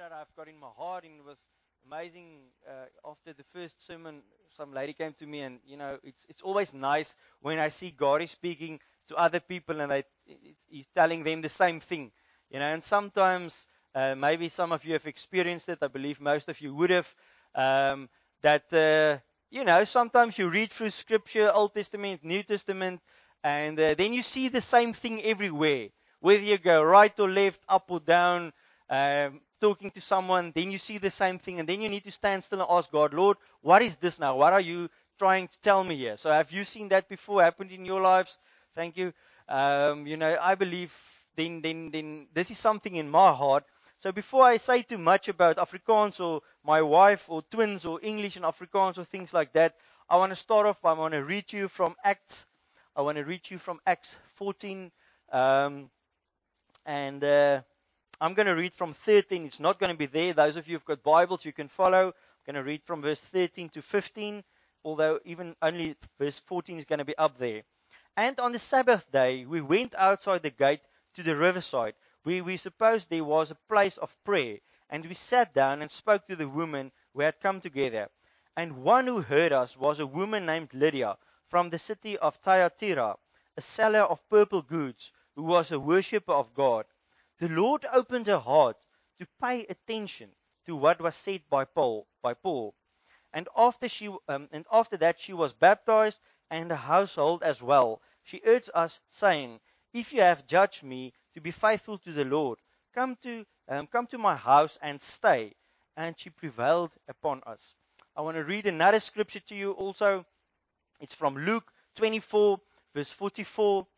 that I've got in my heart, and it was amazing. After the first sermon, some lady came to me, and it's always nice when I see God is speaking to other people, and He's telling them the same thing. And sometimes maybe some of you have experienced it. I believe most of you would have. That sometimes you read through Scripture, Old Testament, New Testament, and then you see the same thing everywhere. Whether you go right or left, up or down, talking to someone, then you see the same thing, and then you need to stand still and ask God, Lord, what is this now? What are you trying to tell me here? So have you seen that before happened in your lives? Thank you. I believe then this is something in my heart. So before I say too much about Afrikaans or my wife or twins or English and Afrikaans or things like that, I want to start off. I want to read you from Acts. I want to read you from Acts 14. And I'm going to read from 13. It's not going to be there. Those of you who've got Bibles, you can follow. I'm going to read from verse 13 to 15, although even only verse 14 is going to be up there. And on the Sabbath day, we went outside the gate to the riverside, where we supposed there was a place of prayer. And we sat down and spoke to the women who had come together. And one who heard us was a woman named Lydia from the city of Thyatira, a seller of purple goods, who was a worshipper of God. The Lord opened her heart to pay attention to what was said by Paul. And after that she was baptized, and the household as well. She urged us, saying, "If you have judged me to be faithful to the Lord, come to my house and stay." And she prevailed upon us. I want to read another scripture to you also. It's from Luke 24, verse 44.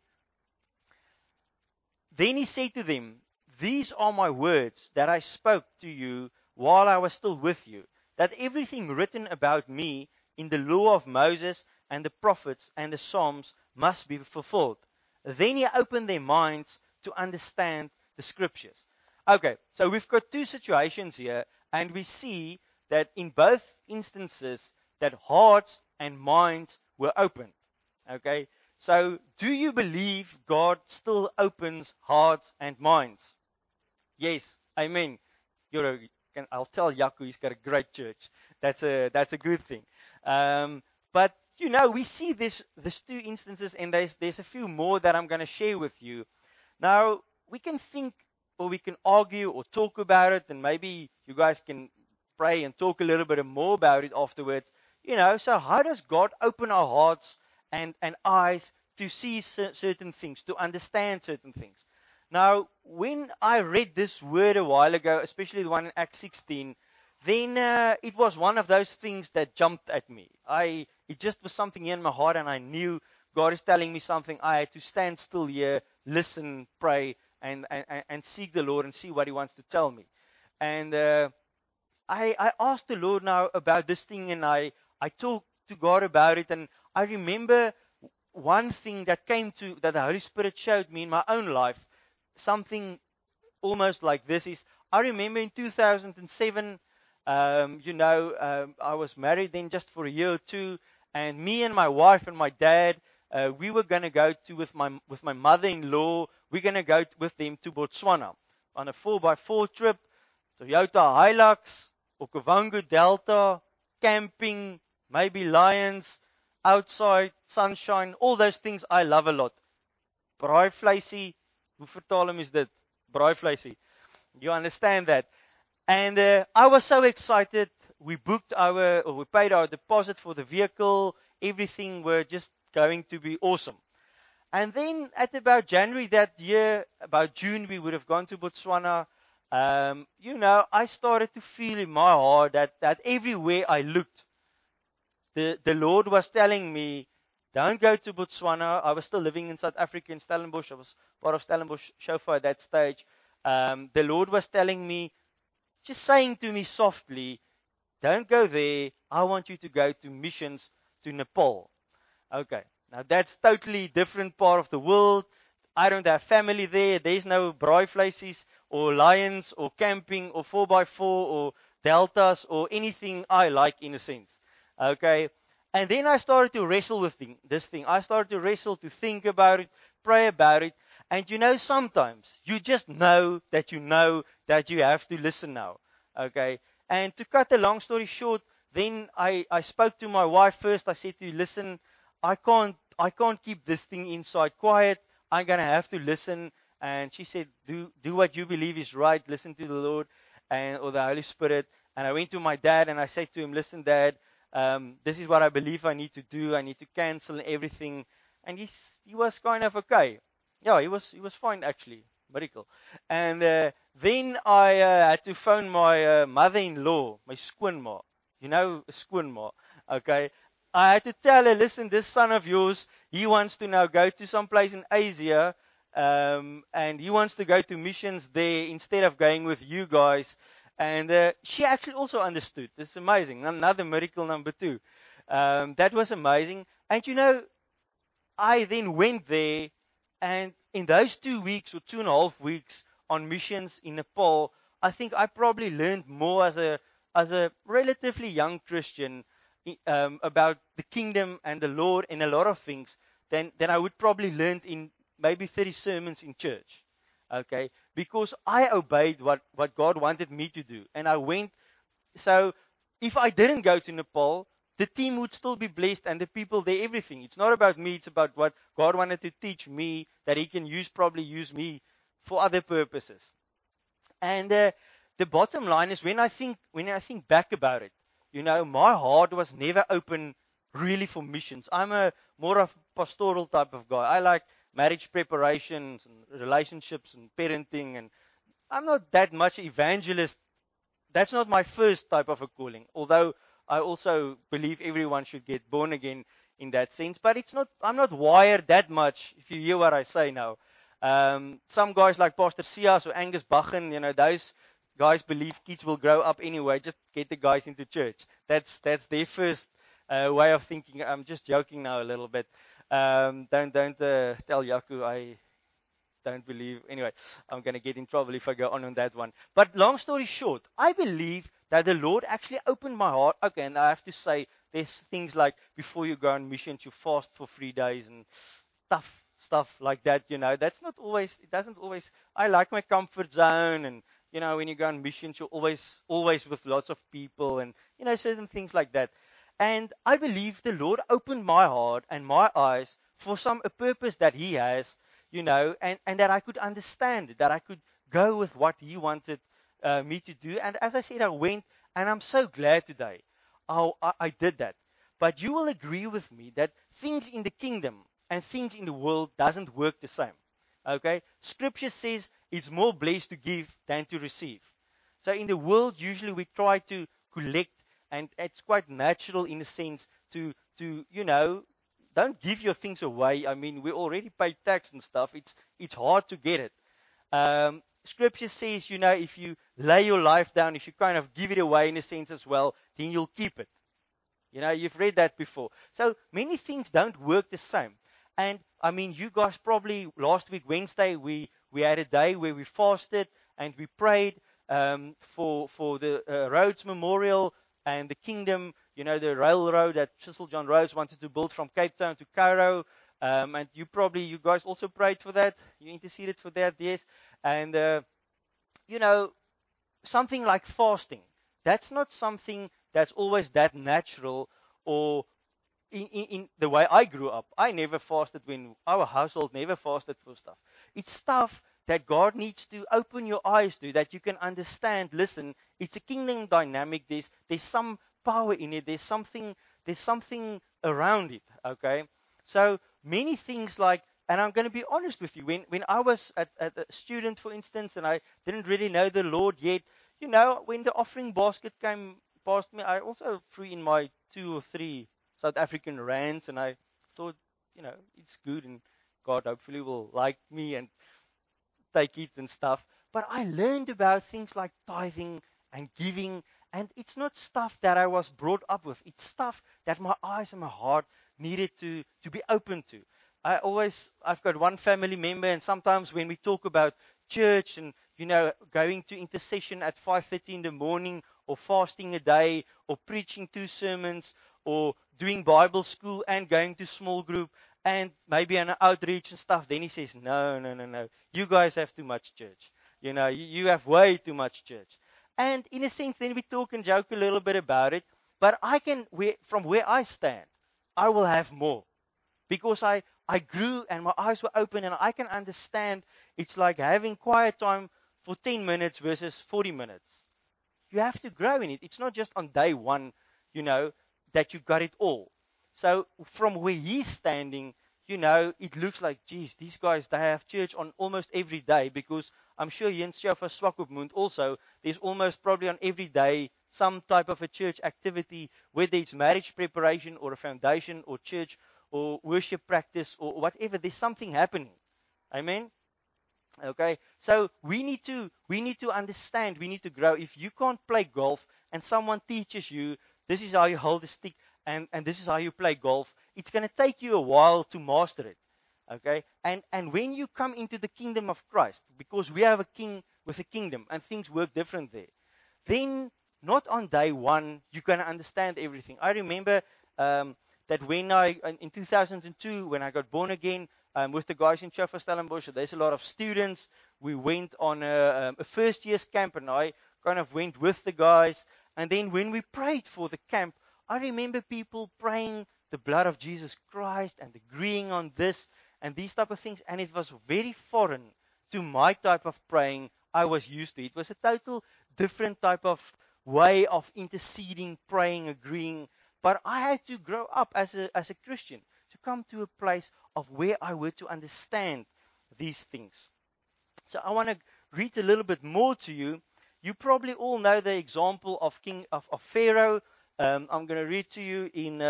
Then he said to them, "These are my words that I spoke to you while I was still with you, that everything written about me in the law of Moses and the prophets and the Psalms must be fulfilled." Then he opened their minds to understand the scriptures. Okay, so we've got two situations here, and we see that in both instances that hearts and minds were opened. Okay, so do you believe God still opens hearts and minds? Yes, amen. I'll tell Yaku he's got a great church. That's a good thing. But we see this two instances, and there's a few more that I'm going to share with you. Now we can think, or we can argue, or talk about it, and maybe you guys can pray and talk a little bit more about it afterwards. So how does God open our hearts and eyes to see certain things, to understand certain things? Now, when I read this word a while ago, especially the one in Acts 16, then it was one of those things that jumped at me. It just was something in my heart, and I knew God is telling me something. I had to stand still here, listen, pray, and seek the Lord and see what He wants to tell me. And I asked the Lord now about this thing, and I talked to God about it. And I remember one thing that the Holy Spirit showed me in my own life, something almost like this is, I remember in 2007, I was married then just for a year or two, and me and my wife and my dad, we were going to go with my mother-in-law, we're going to go with them to Botswana on a 4x4 trip, Toyota Hilux, Okavango Delta, camping, maybe lions, outside, sunshine, all those things I love a lot. Braaivleisie, hoe vertaal hom is dit? Braaivleisie. You understand that? And I was so excited. We paid our deposit for the vehicle. Everything were just going to be awesome. And then at about January that year, about June, we would have gone to Botswana. I started to feel in my heart that everywhere I looked, the Lord was telling me, don't go to Botswana. I was still living in South Africa, in Stellenbosch. I was part of Stellenbosch Shofar at that stage. The Lord was telling me, just saying to me softly, don't go there. I want you to go to missions to Nepal. Okay, now that's totally different part of the world. I don't have family there. There's no braaivleisies or lions or camping or 4x4 or deltas or anything I like in a sense. Okay, and then I started to wrestle with this thing. I started to wrestle, to think about it, pray about it. And sometimes you just know that you have to listen now. Okay. And to cut a long story short, then I spoke to my wife first. I said to her, listen, I can't keep this thing inside quiet. I'm gonna have to listen. And she said, do what you believe is right. Listen to the Lord and or the Holy Spirit. And I went to my dad and I said to him, listen, Dad, this is what I believe I need to do. I need to cancel everything. And he was kind of okay. Yeah, he was fine actually. Miracle. And then I had to phone my mother-in-law, my skoonma. You know, skoonma. Okay. I had to tell her, listen, this son of yours, he wants to now go to some place in Asia, and he wants to go to missions there instead of going with you guys. And she actually also understood. This is amazing. Another miracle number 2. That was amazing. And I then went there, and in those 2 weeks or 2.5 weeks on missions in Nepal, I think I probably learned more as a relatively young Christian about the kingdom and the Lord and a lot of things than I would probably learned in maybe 30 sermons in church. Okay, because I obeyed what God wanted me to do, and I went. So if I didn't go to Nepal, the team would still be blessed and the people there, everything. It's not about me, it's about what God wanted to teach me that He can probably use me for other purposes. And the bottom line is when I think back about it, my heart was never open really for missions. I'm a more of pastoral type of guy. I like marriage preparations and relationships and parenting, and I'm not that much evangelist. That's not my first type of a calling, although I also believe everyone should get born again in that sense. But I'm not wired that much, if you hear what I say now. Some guys like Pastor Sias or Angus Bachen, those guys believe kids will grow up anyway. Just get the guys into church. That's their first way of thinking. I'm just joking now a little bit. Don't tell Yaku I don't believe. Anyway, I'm going to get in trouble if I go on that one. But long story short, I believe that the Lord actually opened my heart. Okay, and I have to say, there's things like before you go on missions, you fast for 3 days and stuff like that. That's not always. It doesn't always. I like my comfort zone, and when you go on missions, you're always with lots of people, and certain things like that. And I believe the Lord opened my heart and my eyes for a purpose that He has, and that I could understand, that I could go with what He wanted me to do. And as I said, I went, and I'm so glad today I did that. But you will agree with me that things in the kingdom and things in the world doesn't work the same. Okay? Scripture says it's more blessed to give than to receive. So in the world, usually we try to collect, and it's quite natural in a sense to don't give your things away. I mean, we already pay tax and stuff. It's hard to get it. Scripture says, if you lay your life down, if you kind of give it away in a sense as well, then you'll keep it. You've read that before. So many things don't work the same. And I mean, you guys probably last week, Wednesday, we had a day where we fasted and we prayed for the Rhodes Memorial and the Kingdom, the railroad that Cecil John Rhodes wanted to build from Cape Town to Cairo. And you guys also prayed for that. You interceded for that, yes. And, you know, something like fasting. That's not something that's always that natural or in the way I grew up. I never fasted when our household never fasted for stuff. It's stuff that God needs to open your eyes to, that you can understand. Listen, it's a kingdom dynamic. There's some power in it. There's something around it. Okay. So many things like, and I'm going to be honest with you, when I was at a student, for instance, and I didn't really know the Lord yet, when the offering basket came past me, I also threw in my 2 or 3 South African rands, and I thought, it's good, and God hopefully will like me and take it and stuff. But I learned about things like tithing and giving, and it's not stuff that I was brought up with. It's stuff that my eyes and my heart needed to be open to. I've got one family member, and sometimes when we talk about church and going to intercession at 5:30 in the morning, or fasting a day, or preaching 2 sermons, or doing Bible school and going to small group, and maybe an outreach and stuff, then he says, no, no, no, no. You guys have too much church. You have way too much church. And in a sense, then we talk and joke a little bit about it. But from where I stand, I will have more because I grew and my eyes were open and I can understand it's like having quiet time for 10 minutes versus 40 minutes. You have to grow in it. It's not just on day one, you know, that you got it all. So from where he's standing, it looks like, geez, these guys, they have church on almost every day because I'm sure Jens Schaffer Swakopmund also, there's almost probably on every day some type of a church activity, whether it's marriage preparation or a foundation or church or worship practice or whatever. There's something happening. Amen. Okay, so we need to understand, we need to grow. If you can't play golf and someone teaches you this is how you hold the stick and this is how you play golf, it's going to take you a while to master it. Okay, and when you come into the kingdom of Christ, because we have a king with a kingdom and things work different there, then not on day one you're going to understand everything. I remember that when in 2002, when I got born again, with the guys in Chauffeur Stellenbosch, there's a lot of students. We went on a first year's camp, and I kind of went with the guys. And then when we prayed for the camp, I remember people praying the blood of Jesus Christ and agreeing on this and these type of things. And it was very foreign to my type of praying I was used to. It was a total different type of way of interceding, praying, agreeing. But I had to grow up as a Christian to come to a place of where I were to understand these things. So I want to read a little bit more to you. You probably all know the example of King of Pharaoh. I'm going to read to you in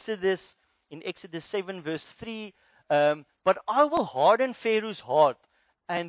Exodus 7 verse 3. But I will harden Pharaoh's heart, and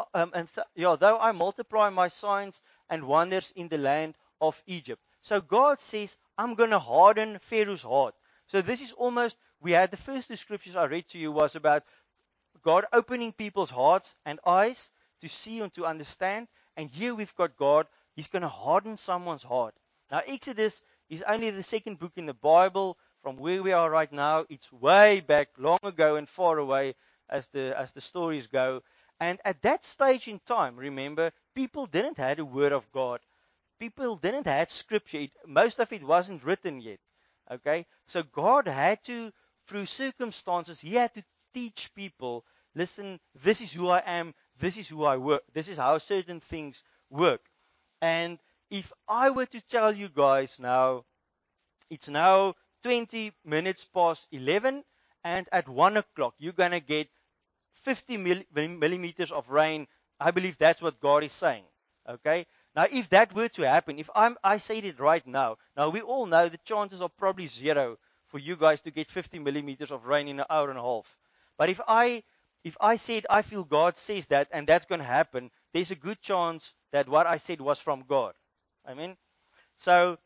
though I multiply my signs and wonders in the land of Egypt. So God says, I'm going to harden Pharaoh's heart. So this is almost, we had the first two scriptures I read to you was about God opening people's hearts and eyes to see and to understand. And here we've got God, He's going to harden someone's heart. Now, Exodus is only the second book in the Bible. From where we are right now, it's way back, long ago and far away as the stories go. And at that stage in time, remember, people didn't have the word of God. People didn't have scripture. Most of it wasn't written yet. Okay? So God had to, through circumstances, He had to teach people, listen, this is who I am, this is who I work, this is how certain things work. And if I were to tell you guys now, it's now 20 minutes past 11, and at 1 o'clock, you're going to get 50 millimeters of rain. I believe that's what God is saying. Okay? Now, if that were to happen, if I said it right now we all know the chances are probably zero for you guys to get 50 millimeters of rain in an hour and a half. But if I said I feel God says that and that's going to happen, there's a good chance that what I said was from God. Amen. So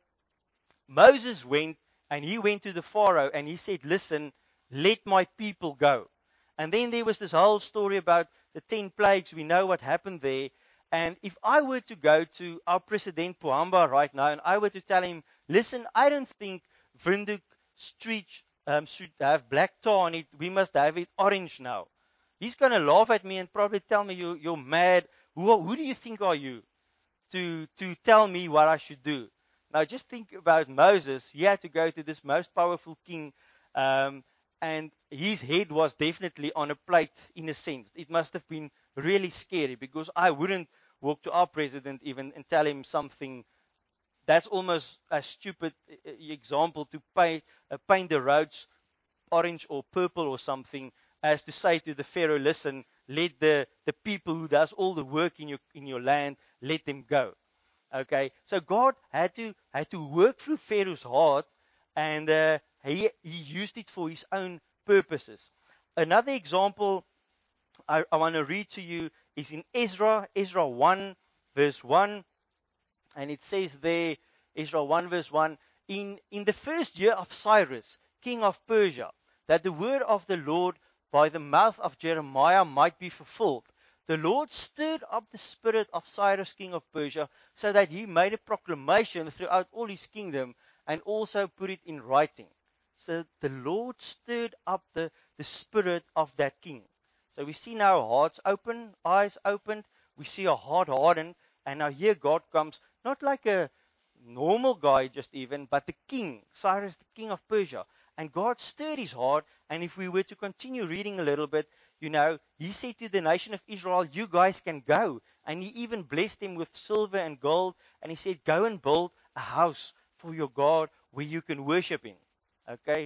Moses went and he went to the Pharaoh and he said, listen, let my people go. And then there was this whole story about the 10 plagues. We know what happened there. And if I were to go to our President Pohamba right now and I were to tell him, listen, I don't think Windhoek Street should have black tar on it. We must have it orange now. He's going to laugh at me and probably tell me, you're mad. Who do you think are you to tell me what I should do? Now, just think about Moses. He had to go to this most powerful king, and his head was definitely on a plate in a sense. It must have been really scary because I wouldn't walk to our president even and tell him something. That's almost a stupid example to paint the roads orange or purple or something as to say to the Pharaoh, listen, let the people who does all the work in your land, let them go. Okay, so God had to work through Pharaoh's heart, and he used it for his own purposes. Another example I want to read to you is in Ezra 1 verse 1, and it says there, Ezra 1 verse 1, in the first year of Cyrus, king of Persia, that the word of the Lord by the mouth of Jeremiah might be fulfilled. The Lord stirred up the spirit of Cyrus, king of Persia, so that he made a proclamation throughout all his kingdom and also put it in writing. So the Lord stirred up the spirit of that king. So we see now hearts open, eyes opened. We see a heart hardened. And now here God comes, not like a normal guy just even, but the king, Cyrus, the king of Persia. And God stirred his heart. And if we were to continue reading a little bit, he said to the nation of Israel, you guys can go. And he even blessed them with silver and gold. And he said, go and build a house for your God where you can worship him. Okay?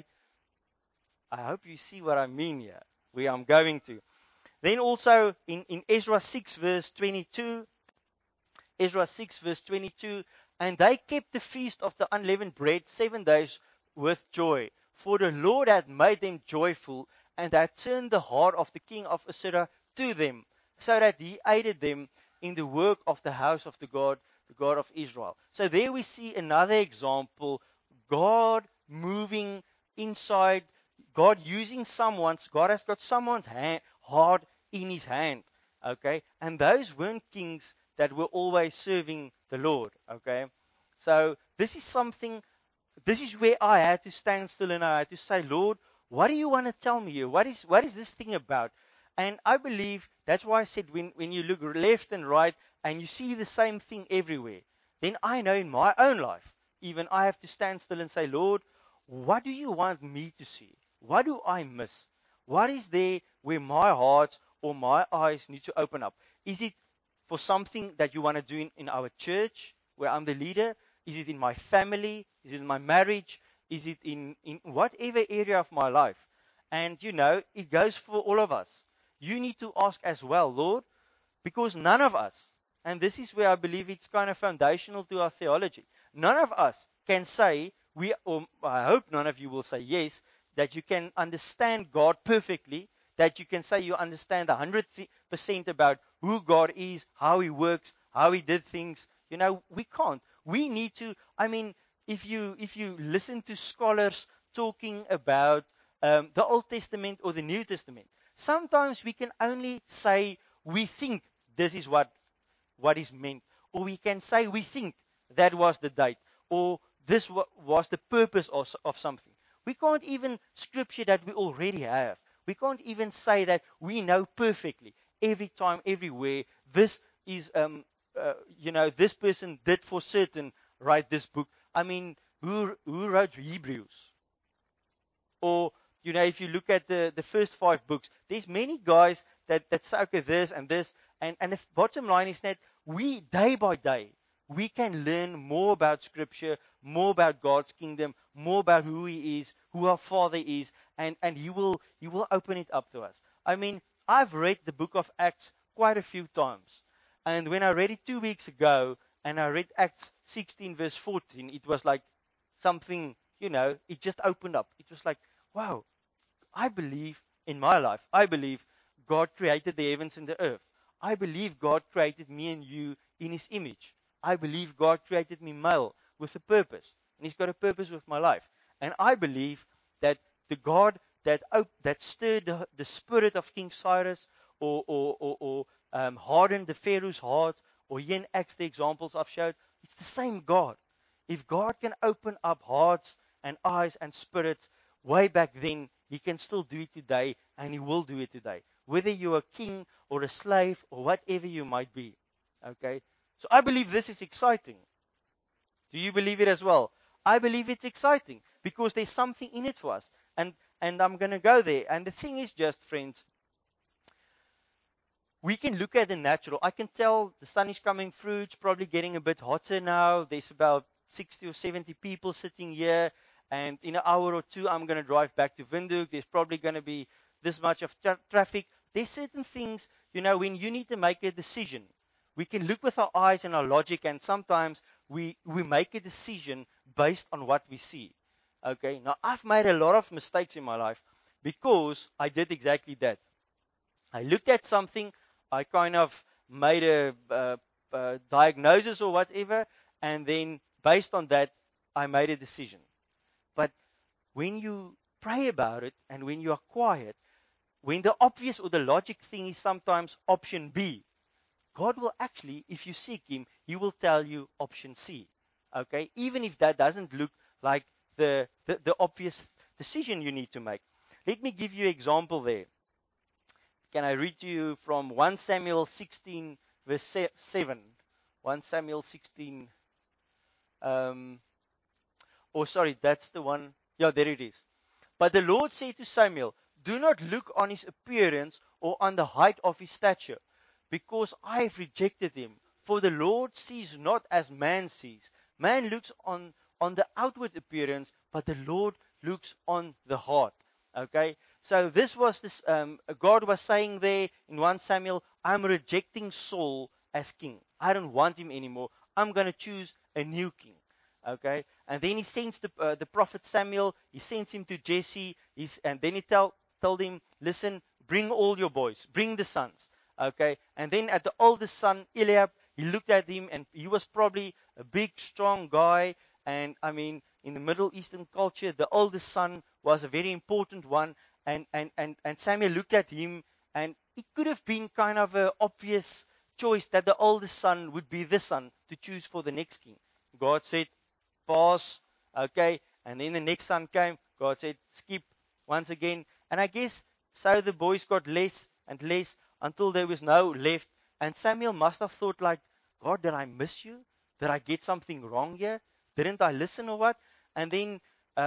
I hope you see what I mean here, where I'm going to. Then also in Ezra 6 verse 22, Ezra 6 verse 22, and they kept the feast of the unleavened bread 7 days with joy, for the Lord had made them joyful, and had turned the heart of the king of Assyria to them, so that he aided them in the work of the house of the God of Israel. So there we see another example, God moving inside, God using God has got someone's heart in his hand. Okay, and those weren't kings that were always serving the Lord. Okay, so this is where I had to stand still and I had to say, Lord, what do you want to tell me here? What is this thing about? And I believe that's why I said when you look left and right and you see the same thing everywhere, then I know in my own life, even I have to stand still and say, Lord, what do you want me to see? What do I miss? What is there where my heart or my eyes need to open up? Is it for something that you want to do in our church where I'm the leader? Is it in my family? Is it in my marriage? Is it in whatever area of my life? And it goes for all of us. You need to ask as well, Lord, because none of us, and this is where I believe it's kind of foundational to our theology, none of us can say, or I hope none of you will say yes, that you can understand God perfectly, that you can say you understand 100% about who God is, how He works, how He did things. We can't. We need to, if you listen to scholars talking about the Old Testament or the New Testament, sometimes we can only say we think this is what is meant. Or we can say we think that was the date. Or this was the purpose of something. We can't even scripture that we already have. We can't even say that we know perfectly every time, everywhere. This is, this person did for certain write this book. Who wrote Hebrews? Or, if you look at the first 5 books, there's many guys that say, okay, this and this. And the bottom line is that we, day by day, we can learn more about Scripture, more about God's kingdom, more about who He is, who our Father is, and He will open it up to us. I've read the book of Acts quite a few times. And when I read it 2 weeks ago, and I read Acts 16 verse 14, it was like something, it just opened up. It was like, wow, I believe in my life, I believe God created the heavens and the earth. I believe God created me and you in His image. I believe God created me male with a purpose. And He's got a purpose with my life. And I believe that the God that stirred the spirit of King Cyrus or hardened the Pharaoh's heart, or here in Acts, the examples I've showed, it's the same God. If God can open up hearts and eyes and spirits way back then, He can still do it today, and He will do it today. Whether you're a king or a slave or whatever you might be. Okay? So I believe this is exciting. Do you believe it as well? I believe it's exciting because there's something in it for us. And I'm going to go there. And the thing is just, friends, we can look at the natural. I can tell the sun is coming through. It's probably getting a bit hotter now. There's about 60 or 70 people sitting here. And in an hour or two, I'm going to drive back to Windhoek. There's probably going to be this much of traffic. There's certain things, when you need to make a decision, we can look with our eyes and our logic, and sometimes we make a decision based on what we see. Okay, now I've made a lot of mistakes in my life because I did exactly that. I looked at something, I kind of made a diagnosis or whatever, and then based on that, I made a decision. But when you pray about it and when you are quiet, when the obvious or the logic thing is sometimes option B, God will actually, if you seek Him, He will tell you option C. Okay? Even if that doesn't look like the obvious decision you need to make. Let me give you an example there. Can I read to you from 1 Samuel 16, verse 7? 1 Samuel 16. Um, sorry, that's the one. Yeah, there it is. But the Lord said to Samuel, do not look on his appearance or on the height of his stature, because I have rejected him. For the Lord sees not as man sees. Man looks on the outward appearance, but the Lord looks on the heart. Okay? So this was this, God was saying there in 1 Samuel, I'm rejecting Saul as king. I don't want him anymore. I'm going to choose a new king. Okay, and then he sends the prophet Samuel. He sends him to Jesse. And then he told him, listen, bring all your boys, bring the sons. Okay, and then at the oldest son Eliab, he looked at him, and he was probably a big, strong guy. And I mean, in the Middle Eastern culture, the oldest son was a very important one. And Samuel looked at him, and it could have been kind of an obvious choice that the oldest son would be the son to choose for the next king. God said, pause, okay, and then the next son came. God said, skip once again. And I guess so the boys got less and less until there was no left. And Samuel must have thought like, God, did I miss you? Did I get something wrong here? Didn't I listen or what? And then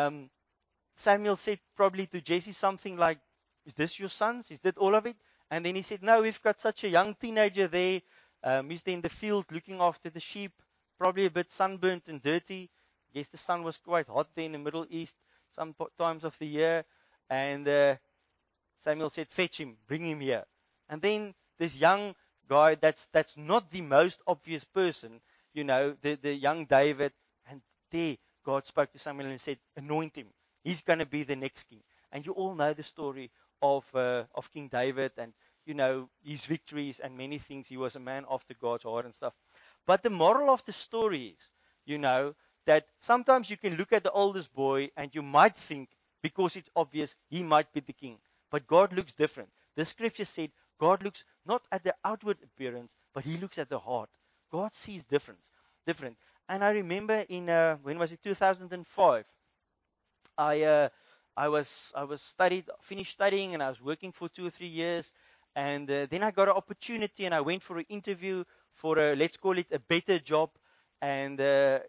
Samuel said probably to Jesse something like, is this your sons? Is that all of it? And then he said, no, we've got such a young teenager there. He's there in the field looking after the sheep, probably a bit sunburnt and dirty. I guess the sun was quite hot there in the Middle East some times of the year. And Samuel said, fetch him, bring him here. And then this young guy, that's not the most obvious person, the young David. And there, God spoke to Samuel and said, anoint him. He's going to be the next king. And you all know the story of King David and, his victories and many things. He was a man after God's heart and stuff. But the moral of the story is, that sometimes you can look at the oldest boy and you might think, because it's obvious, he might be the king. But God looks different. The scripture said God looks not at the outward appearance, but he looks at the heart. God sees different. And I remember in, when was it, 2005, I was finished studying, and I was working for 2 or 3 years. And then I got an opportunity, and I went for an interview for let's call it a better job. And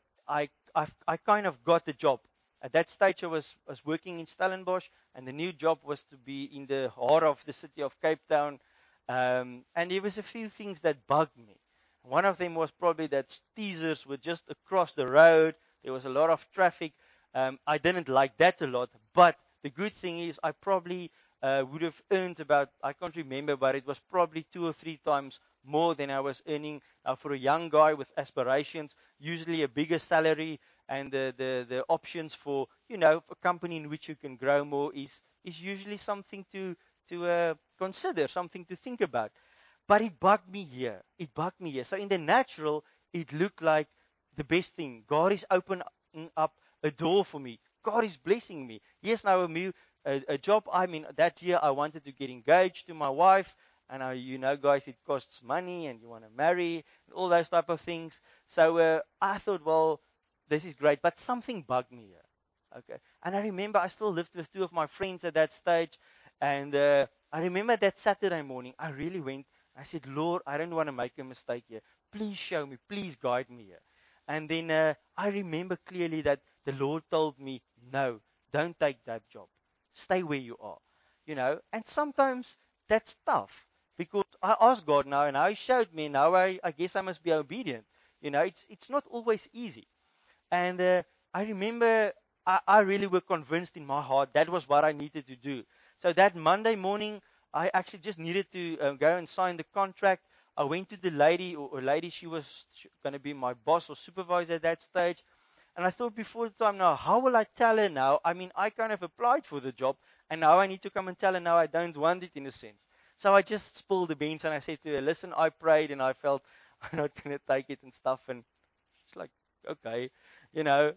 I kind of got the job. At that stage, I was working in Stellenbosch, and the new job was to be in the heart of the city of Cape Town. And there was a few things that bugged me. One of them was probably that teasers were just across the road. There was a lot of traffic. I didn't like that a lot. But the good thing is I probably would have earned about, I can't remember, but it was probably 2 or 3 times more than I was earning for a young guy with aspirations, usually a bigger salary, and the options for, a company in which you can grow more is usually something to consider, something to think about. But it bugged me here. It bugged me here. So in the natural, it looked like the best thing. God is opening up a door for me. God is blessing me. Yes, now a job. I mean, that year I wanted to get engaged to my wife. And guys, it costs money, and you want to marry, and all those type of things. So I thought, well, this is great. But something bugged me here. Okay. And I remember I still lived with 2 of my friends at that stage. And I remember that Saturday morning, I really went. I said, Lord, I don't want to make a mistake here. Please show me. Please guide me here. And then I remember clearly that the Lord told me, no, don't take that job. Stay where you are. And sometimes that's tough, because I asked God now, and He showed me. Now I guess I must be obedient. It's not always easy. And I remember I really were convinced in my heart that was what I needed to do. So that Monday morning, I actually just needed to go and sign the contract. I went to the lady, or lady, she was going to be my boss or supervisor at that stage. And I thought before the time, now, how will I tell her now? I mean, I kind of applied for the job, and now I need to come and tell her now I don't want it, in a sense. So I just spilled the beans, and I said to her, listen, I prayed, and I felt I'm not going to take it and stuff. And she's like, okay, you know,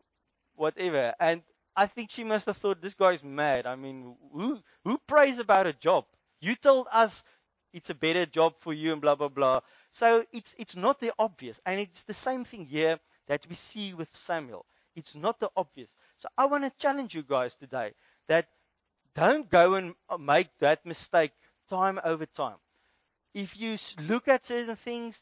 whatever. And I think she must have thought, this guy's mad. I mean, who prays about a job? You told us it's a better job for you and blah, blah, blah. So it's not the obvious. And it's the same thing here that we see with Samuel. It's not the obvious. So I want to challenge you guys today that don't go and make that mistake time over time. If you look at certain things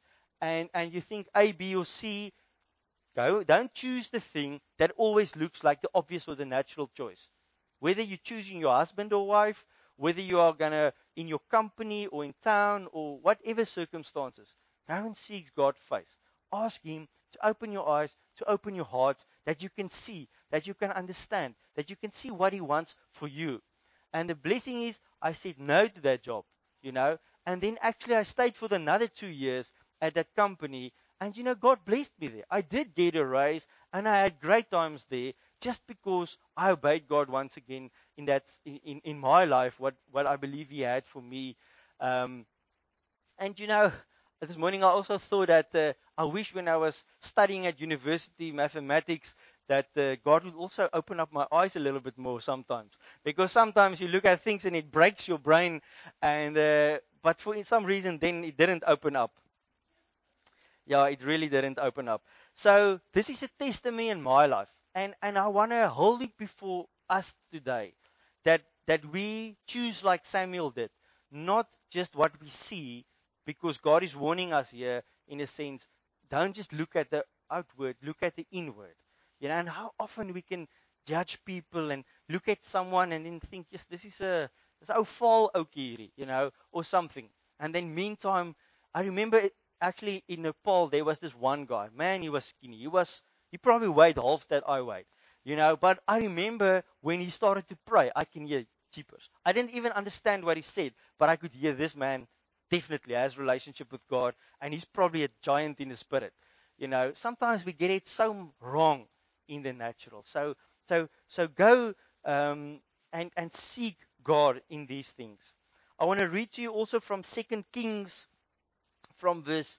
and you think A, B, or C, don't choose the thing that always looks like the obvious or the natural choice. Whether you're choosing your husband or wife, whether you are gonna in your company or in town or whatever circumstances, go and seek God's face. Ask Him to open your eyes, to open your hearts, that you can see, that you can understand, that you can see what He wants for you. And the blessing is, I said no to that job, and then actually I stayed for another 2 years at that company, and God blessed me there. I did get a raise, and I had great times there, just because I obeyed God once again in that in my life, what I believe He had for me. Um, and this morning I also thought that I wish when I was studying at university mathematics that God would also open up my eyes a little bit more sometimes, because sometimes you look at things and it breaks your brain, and but for some reason then it didn't open up. Yeah, it really didn't open up. So this is a testimony in my life, and I want to hold it before us today, that we choose like Samuel did, not just what we see, because God is warning us here in a sense. Don't just look at the outward, look at the inward. And how often we can judge people and look at someone and then think, yes, this is this ou val ouetjie hierdie, or something. And then meantime, I remember actually in Nepal, there was this one guy. Man, he was skinny. He probably weighed half that I weighed, But I remember when he started to pray, I can hear jeepers. I didn't even understand what he said, but I could hear this man definitely has a relationship with God, and he's probably a giant in the spirit. Sometimes we get it so wrong in the natural. So go and seek God in these things. I want to read to you also from 2 Kings, from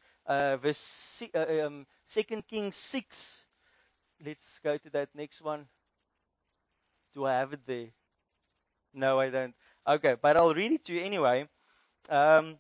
Second Kings 6. Let's go to that next one. Do I have it there? No, I don't. Okay, but I'll read it to you anyway. Um,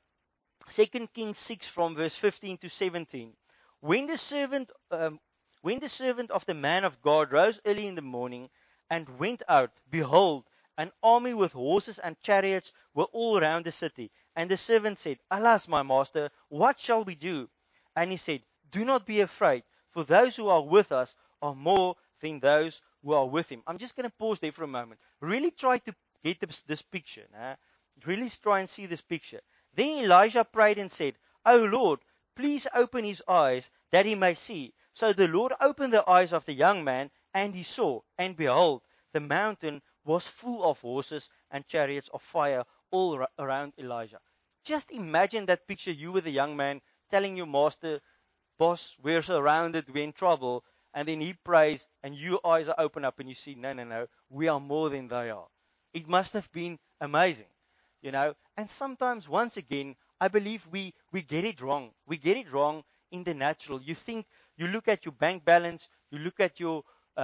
2 Kings 6 from verse 15 to 17. When the servant, um, when the servant of the man of God rose early in the morning and went out, behold, an army with horses and chariots were all around the city. And the servant said, Alas, my master, what shall we do? And he said, Do not be afraid, for those who are with us are more than those who are with him. I'm just going to pause there for a moment. Really try to get this picture. Really try and see this picture. Then Elijah prayed and said, O Lord, please open his eyes that he may see. So the Lord opened the eyes of the young man, and he saw, and behold, the mountain was full of horses and chariots of fire all around Elijah. Just imagine that picture, you with a young man telling your master, Boss, we're surrounded, we're in trouble. And then he prays, and your eyes are open up, and you see, no, no, no, we are more than they are. It must have been amazing. And sometimes, once again, I believe we get it wrong. We get it wrong in the natural. You look at your bank balance, you look at your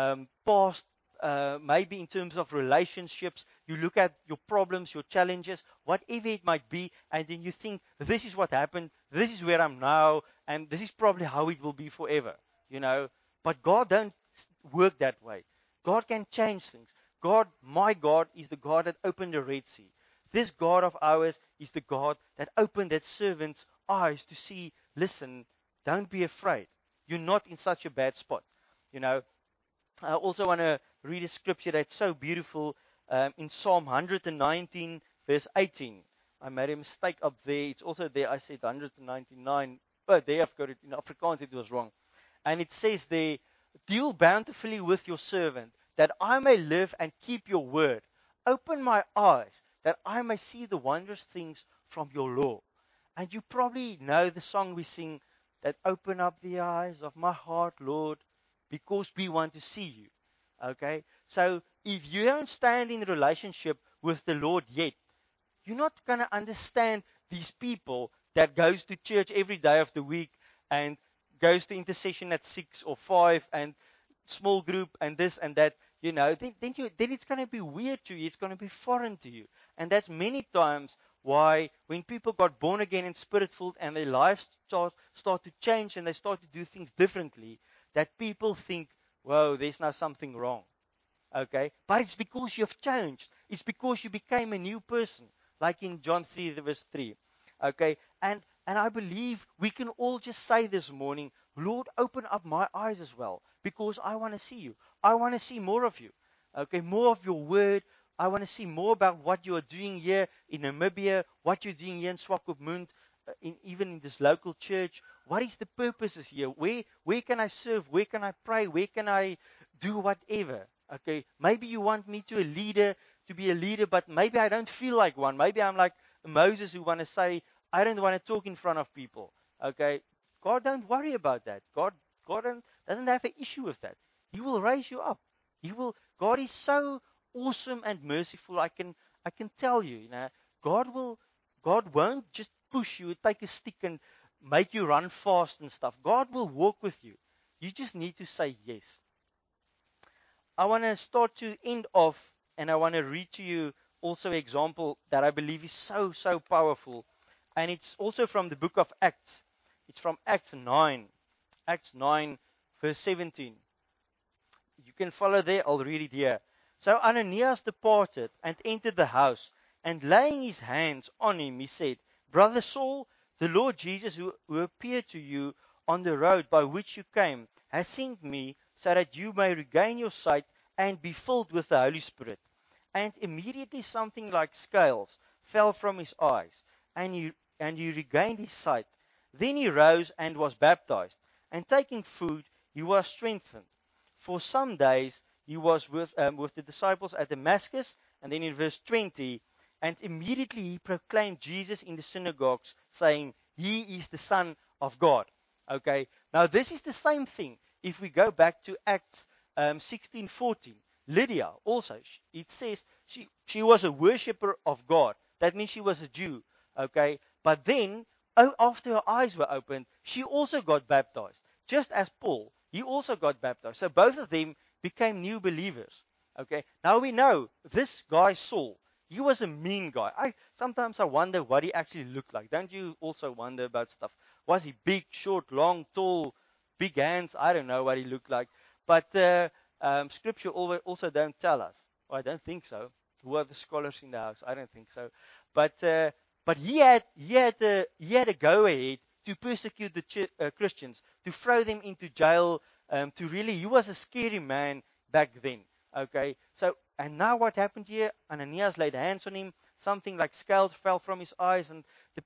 past, maybe in terms of relationships, you look at your problems, your challenges, whatever it might be, and then you think, this is what happened, this is where I'm now, and this is probably how it will be forever. But God don't work that way. God can change things. My God, is the God that opened the Red Sea. This God of ours is the God that opened that servant's eyes to see, listen, don't be afraid. You're not in such a bad spot. You know, I also want to read a scripture that's so beautiful in Psalm 119, verse 18. I made a mistake up there. It's also there. I said 199. But there I've got it. In Afrikaans, it was wrong. And it says there, deal bountifully with your servant, that I may live and keep your word. Open my eyes, that I may see the wondrous things from your law. And you probably know the song we sing, that open up the eyes of my heart, Lord, because we want to see you. Okay? So if you don't stand in relationship with the Lord yet, you're not going to understand these people that goes to church every day of the week and goes to intercession at 6 or 5 and small group and this and that, then it's going to be weird to you. It's going to be foreign to you. And that's many times why when people got born again and spirit-filled and their lives start to change and they start to do things differently, that people think, whoa, there's now something wrong. Okay? But it's because you've changed. It's because you became a new person, like in John 3, verse 3. Okay? And And I believe we can all just say this morning, Lord, open up my eyes as well, because I want to see you. I want to see more of you. Okay, more of your word. I want to see more about what you are doing here in Namibia, what you're doing here in Swakopmund, even in this local church. What is the purposes here? Where can I serve? Where can I pray? Where can I do whatever? Okay, maybe you want me to be a leader, but maybe I don't feel like one. Maybe I'm like Moses who want to say, I don't want to talk in front of people. Okay, God don't worry about that. God doesn't have an issue with that. He will raise you up. He will. God is so awesome and merciful. I can tell you, God will. God won't just push you, take a stick and make you run fast and stuff. God will walk with you. You just need to say yes. I want to start to end off, and I want to read to you also an example that I believe is so, so powerful. And it's also from the book of Acts. It's from Acts 9. Acts 9, verse 17. You can follow there. I'll read it here. So Ananias departed and entered the house, and laying his hands on him, he said, Brother Saul, the Lord Jesus, who appeared to you on the road by which you came, has sent me so that you may regain your sight and be filled with the Holy Spirit. And immediately something like scales fell from his eyes, and he regained his sight. Then he rose and was baptized, and taking food, he was strengthened. For some days he was with the disciples at Damascus, and then in verse 20, and immediately he proclaimed Jesus in the synagogues, saying, He is the Son of God. Okay, now this is the same thing. If we go back to Acts 16:14, Lydia also, it says she was a worshipper of God. That means she was a Jew. Okay, but then after her eyes were opened, she also got baptized, just as Paul. He also got baptized. So both of them became new believers. Okay, now we know this guy Saul. He was a mean guy. Sometimes I wonder what he actually looked like. Don't you also wonder about stuff? Was he big, short, long, tall, big hands? I don't know what he looked like. But Scripture also don't tell us. Well, I don't think so. Who are the scholars in the house? I don't think so. But he had a go ahead to persecute the Christians, to throw them into jail. He was a scary man back then. Okay, so and now what happened here? Ananias laid hands on him. Something like scales fell from his eyes, and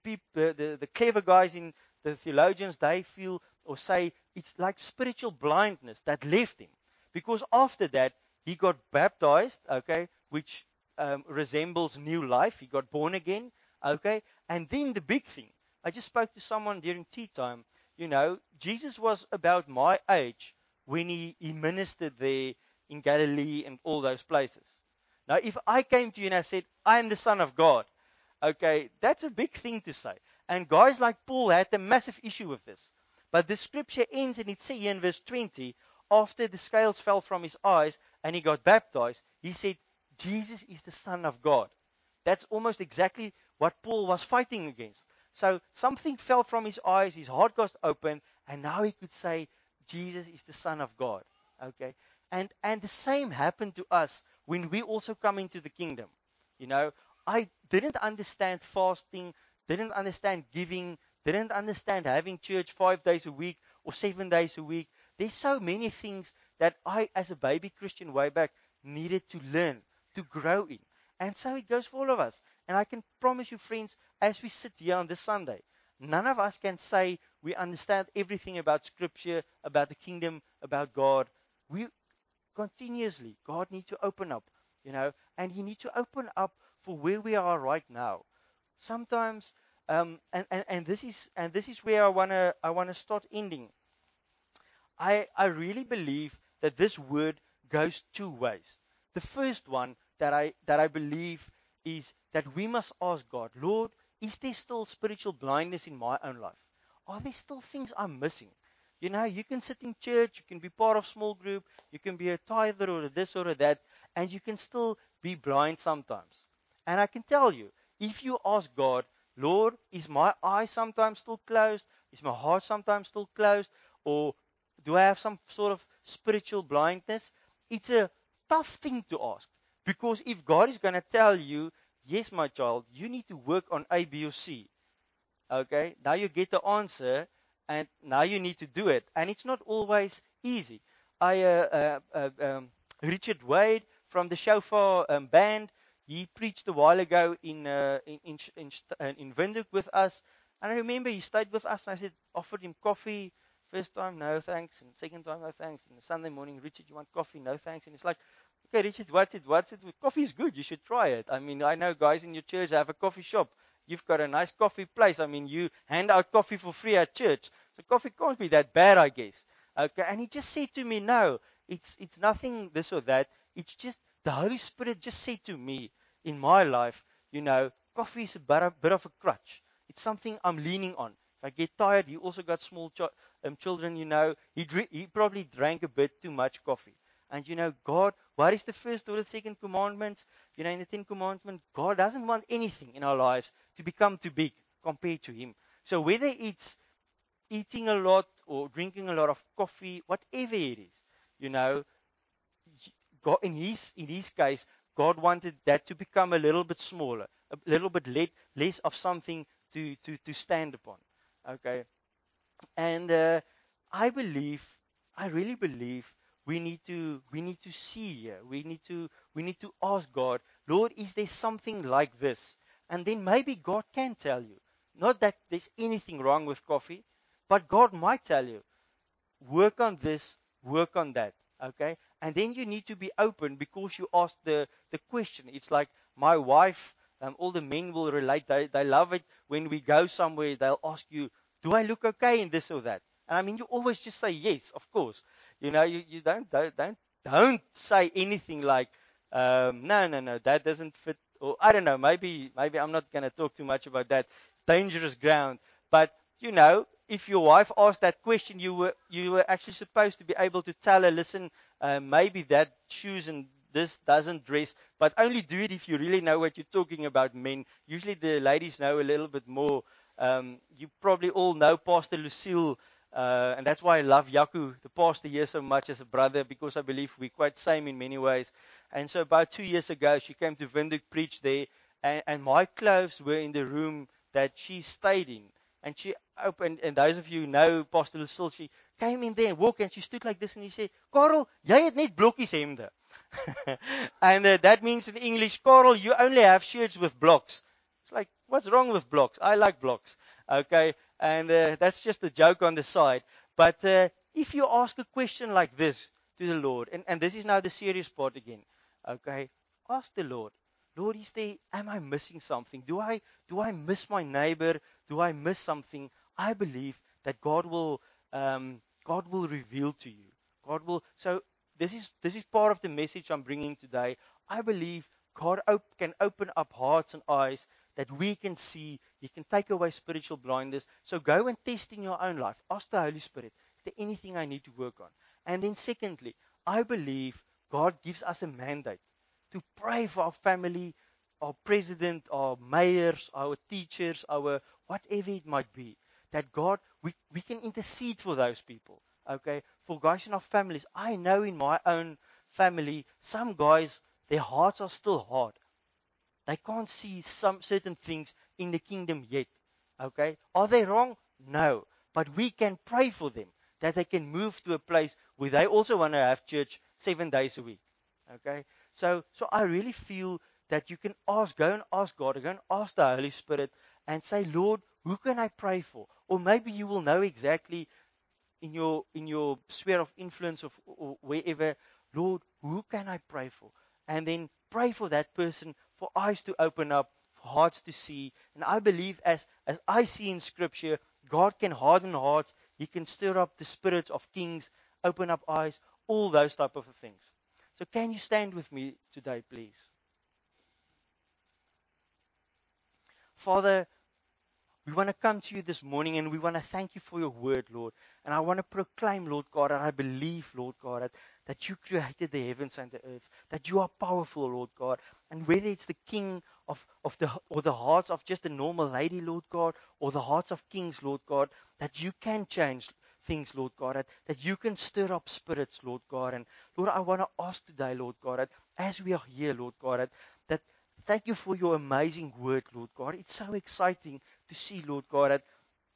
the clever guys in the theologians, they feel or say it's like spiritual blindness that left him, because after that he got baptized. Okay, which resembles new life. He got born again. Okay, and then the big thing. I just spoke to someone during tea time. Jesus was about my age when he ministered there in Galilee and all those places. Now, if I came to you and I said, I am the Son of God, okay, that's a big thing to say. And guys like Paul had a massive issue with this. But the scripture ends, and it says here in verse 20, after the scales fell from his eyes and he got baptized, he said, Jesus is the Son of God. That's almost exactly what Paul was fighting against. So something fell from his eyes, his heart got open, and now he could say, Jesus is the Son of God. Okay? And the same happened to us when we also come into the kingdom. You know, I didn't understand fasting, didn't understand giving, didn't understand having church 5 days a week or 7 days a week. There's so many things that I, as a baby Christian way back, needed to learn, to grow in. And so it goes for all of us. And I can promise you, friends, as we sit here on this Sunday, none of us can say we understand everything about Scripture, about the kingdom, about God. We continuously, God needs to open up, and He needs to open up for where we are right now. Sometimes, and this is where I wanna start ending. I really believe that this word goes two ways. The first one that I believe is that we must ask God, Lord, is there still spiritual blindness in my own life? Are there still things I'm missing? You can sit in church, you can be part of small group, you can be a tither or a this or a that, and you can still be blind sometimes. And I can tell you, if you ask God, Lord, is my eye sometimes still closed? Is my heart sometimes still closed? Or do I have some sort of spiritual blindness? It's a tough thing to ask. Because if God is going to tell you, yes, my child, you need to work on A, B, or C, Okay, now you get the answer, and now you need to do it. And it's not always easy. I Richard Wade from the Shofar band, he preached a while ago in Windhoek with us. And I remember he stayed with us, and I said, offered him coffee. First time, no thanks. And second time, no thanks. And the Sunday morning, Richard, you want coffee? No thanks. And it's like, okay, Richard, what's it? What's it? Coffee is good. You should try it. I mean, I know guys in your church have a coffee shop. You've got a nice coffee place. I mean, you hand out coffee for free at church. So coffee can't be that bad, I guess. Okay. And he just said to me, no, it's nothing this or that. It's just the Holy Spirit just said to me in my life, coffee is a bit of a crutch. It's something I'm leaning on. If I get tired, he also got small children, he probably drank a bit too much coffee. And God, what is the first or the second commandments? In the Ten Commandments, God doesn't want anything in our lives to become too big compared to Him. So whether it's eating a lot or drinking a lot of coffee, whatever it is, you know, God, in his case, God wanted that to become a little bit smaller, a little bit less of something to stand upon. Okay, and I really believe we need to see here. We need to ask God, Lord, is there something like this? And then maybe God can tell you. Not that there's anything wrong with coffee, but God might tell you, work on this, work on that. Okay? And then you need to be open because you ask the question. It's like my wife, all the men will relate. They love it when we go somewhere, they'll ask you, do I look okay in this or that? And I mean, you always just say yes, of course. You don't say anything like, no, no, no, that doesn't fit. Or I don't know, maybe I'm not going to talk too much about that. Dangerous ground. But if your wife asked that question, you were actually supposed to be able to tell her, listen, maybe that shoes and this doesn't dress, but only do it if you really know what you're talking about, men. Usually the ladies know a little bit more. You probably all know Pastor Lucille, and that's why I love Yaku, the pastor here, so much as a brother, because I believe we're quite same in many ways. And so about 2 years ago, she came to Windhoek, preach there, and my clothes were in the room that she stayed in. And she opened, and those of you who know Pastor Lucille, she came in there and walked, and she stood like this, and he said, Karel, jy het net blokkies hemde. And that means in English, Karel, you only have shirts with blocks. It's like, what's wrong with blocks? I like blocks. Okay, and that's just a joke on the side. But if you ask a question like this to the Lord, and this is now the serious part again, okay, ask the Lord, Lord, am I missing something? Do I miss my neighbor? Do I miss something? I believe that God will reveal to you. God will. So this is part of the message I'm bringing today. I believe God can open up hearts and eyes that we can see. He can take away spiritual blindness. So go and test in your own life. Ask the Holy Spirit, is there anything I need to work on? And then secondly, I believe God gives us a mandate to pray for our family, our president, our mayors, our teachers, our whatever it might be. That God, we can intercede for those people. Okay, for guys in our families. I know in my own family, some guys, their hearts are still hard. They can't see some certain things in the kingdom yet. Okay? Are they wrong? No. But we can pray for them that they can move to a place where they also want to have church 7 days a week. Okay? So I really feel that you can go and ask God, go and ask the Holy Spirit and say, Lord, who can I pray for? Or maybe you will know exactly in your sphere of influence or wherever, Lord, who can I pray for? And then pray for that person, for eyes to open up, for hearts to see. And I believe as I see in Scripture, God can harden hearts. He can stir up the spirits of kings, open up eyes, all those type of things. So can you stand with me today, please? Father, we want to come to you this morning and we want to thank you for your word, Lord. And I want to proclaim, Lord God, and I believe, Lord God, that you created the heavens and the earth, that you are powerful, Lord God. And whether it's the king or the hearts of just a normal lady, Lord God, or the hearts of kings, Lord God, that you can change things, Lord God, that you can stir up spirits, Lord God. And Lord, I want to ask today, Lord God, that as we are here, Lord God, that thank you for your amazing word, Lord God. It's so exciting to see, Lord God, that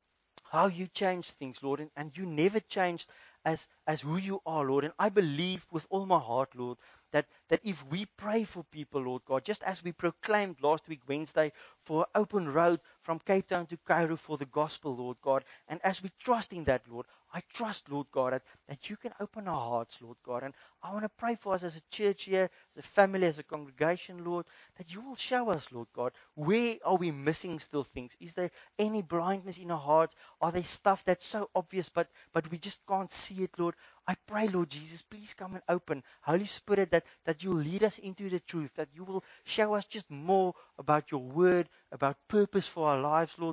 how you change things, Lord, and you never changed as who you are, Lord. And I believe with all my heart, Lord, that if we pray for people, Lord God, just as we proclaimed last week, Wednesday, for an open road from Cape Town to Cairo for the gospel, Lord God, and as we trust in that, Lord, I trust, Lord God, that you can open our hearts, Lord God. And I want to pray for us as a church here, as a family, as a congregation, Lord, that you will show us, Lord God, where are we missing still things? Is there any blindness in our hearts? Are there stuff that's so obvious, but we just can't see it, Lord? I pray, Lord Jesus, please come and open. Holy Spirit, that you'll lead us into the truth, that you will show us just more about your word, about purpose for our lives, Lord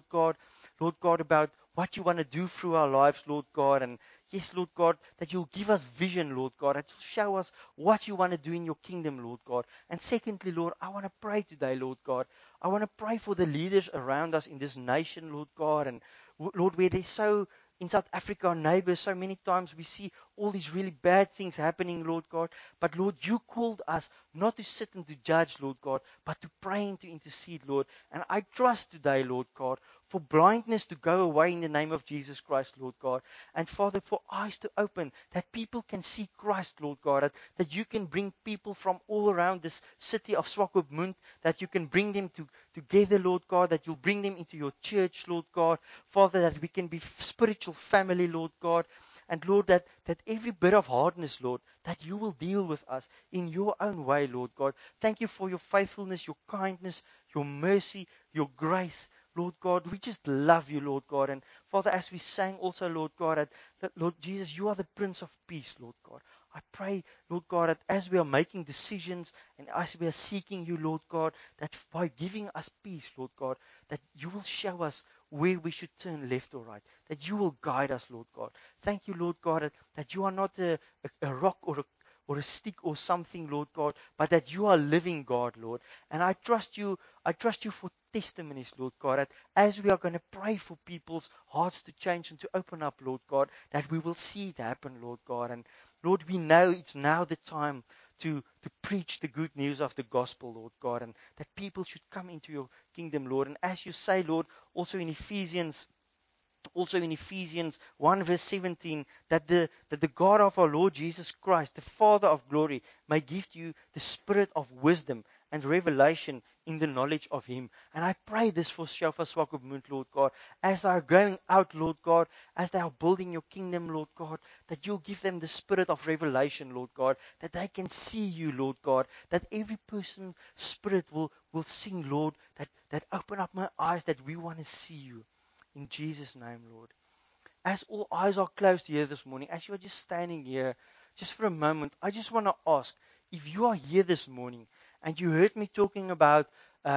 God, about what you want to do through our lives, Lord God. And yes, Lord God, that you'll give us vision, Lord God, that you'll show us what you want to do in your kingdom, Lord God. And secondly, Lord, I want to pray today, Lord God. I want to pray for the leaders around us in this nation, Lord God. And Lord, where there's so in South Africa, our neighbors, so many times we see all these really bad things happening, Lord God. But Lord, you called us not to sit and to judge, Lord God, but to pray and to intercede, Lord. And I trust today, Lord God, for blindness to go away in the name of Jesus Christ, Lord God. And Father, for eyes to open, that people can see Christ, Lord God, that you can bring people from all around this city of Swakopmund, that you can bring them together, Lord God, that you'll bring them into your church, Lord God. Father, that we can be spiritual family, Lord God. And Lord, that every bit of hardness, Lord, that you will deal with us in your own way, Lord God. Thank you for your faithfulness, your kindness, your mercy, your grace, Lord God. We just love you, Lord God. And Father, as we sang also, Lord God, that Lord Jesus, you are the Prince of Peace, Lord God. I pray, Lord God, that as we are making decisions and as we are seeking you, Lord God, that by giving us peace, Lord God, that you will show us where we should turn left or right, that you will guide us, Lord God. Thank you, Lord God, that you are not a rock or a stick or something, Lord God, but that you are living God, Lord. And I trust you for testimonies, Lord God, that as we are going to pray for people's hearts to change and to open up, Lord God, that we will see it happen, Lord God. And Lord, we know it's now the time to preach the good news of the gospel, Lord God, and that people should come into your kingdom, Lord. And as you say, Lord, also in Ephesians 1 verse 17, that the God of our Lord Jesus Christ, the Father of glory, may give to you the spirit of wisdom and revelation in the knowledge of Him. And I pray this for Shofar Swakopmund, Lord God, as they are going out, Lord God, as they are building your kingdom, Lord God, that you'll give them the spirit of revelation, Lord God, that they can see you, Lord God, that every person's spirit will sing, Lord, that open up my eyes, that we want to see you. In Jesus' name, Lord. As all eyes are closed here this morning, as you are just standing here, just for a moment, I just want to ask, if you are here this morning and you heard me talking about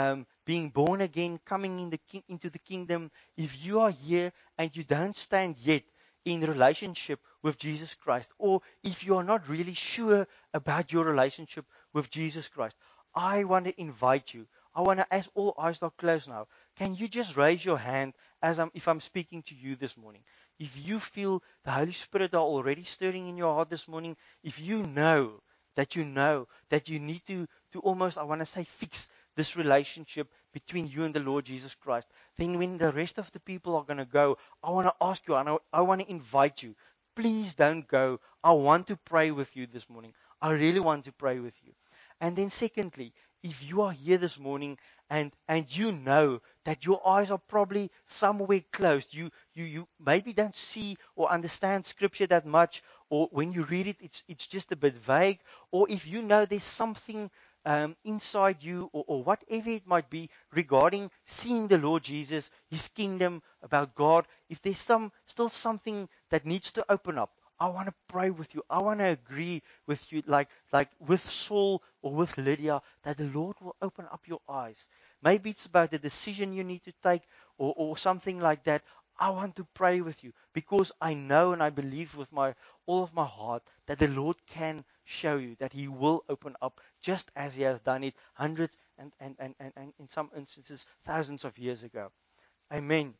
being born again, coming into the kingdom, if you are here and you don't stand yet in relationship with Jesus Christ, or if you are not really sure about your relationship with Jesus Christ, I want to invite you. I want to, as all eyes are closed now, can you just raise your hand if I'm speaking to you this morning? If you feel the Holy Spirit are already stirring in your heart this morning, if you know that you need to almost, I want to say, fix this relationship between you and the Lord Jesus Christ, then when the rest of the people are going to go, I want to ask you, and I want to invite you, please don't go. I want to pray with you this morning. I really want to pray with you. And then secondly, if you are here this morning and you know that your eyes are probably somewhere closed, you maybe don't see or understand scripture that much, or when you read it, it's just a bit vague, or if you know there's something inside you, or whatever it might be regarding seeing the Lord Jesus, His kingdom, about God, if there's still something that needs to open up, I want to pray with you. I want to agree with you, like with Saul or with Lydia, that the Lord will open up your eyes. Maybe it's about the decision you need to take, or something like that. I want to pray with you because I know and I believe with all of my heart that the Lord can show you, that He will open up, just as He has done it hundreds and in some instances thousands of years ago. Amen.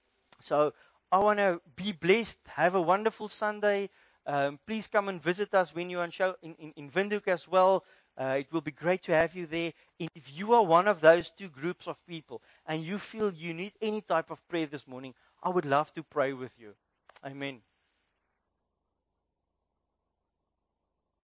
So I want to be blessed. Have a wonderful Sunday. Please come and visit us when you're in Windhoek as well. It will be great to have you there. If you are one of those two groups of people and you feel you need any type of prayer this morning, I would love to pray with you. Amen.